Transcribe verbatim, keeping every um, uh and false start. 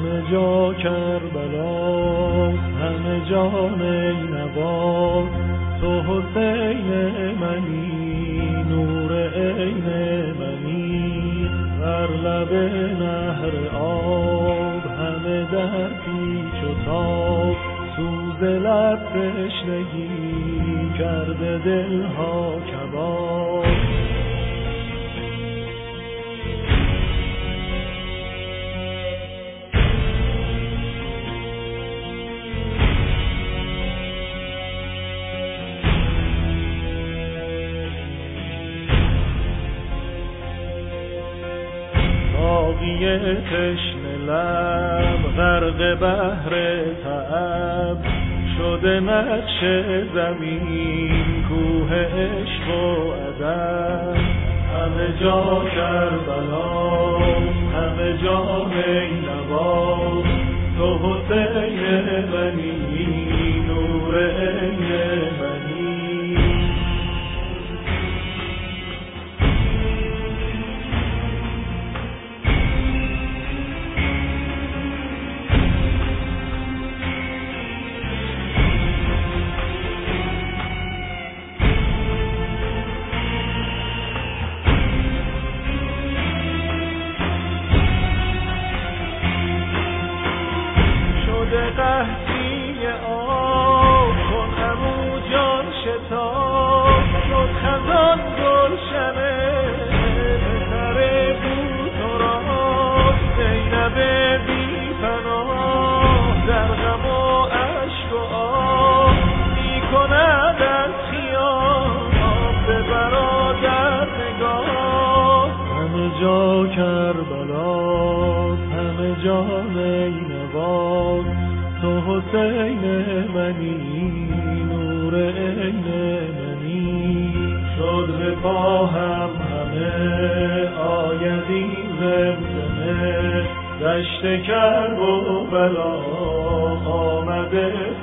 همه جا کربلا، همه جا نینوا، تو حسین منی، نور عین منی. بر لب نهر آب همه در پیچ و تاب، سوز لب تشنگی کرده دلها کباب. ساقی تشنه لب غرق بحر تعب، شده نقش زمین کوه عشق و ادب. همه جا کربلا، همه جا نینوا، تو حسین منی، نور عین منی. قحطی آب کن امو جان شتاب، شد خزان گلشنه بهتر بود تو را. زینب بی پناه در غم و اشک و آب، می کند از خیال آب به برادر نگاه. همه جا کربلا، همه جا نینوا، تو حسین منی، نور عین منی. شد به پاهم همه آیدی زمزمه، دشت کرب و بلا آمده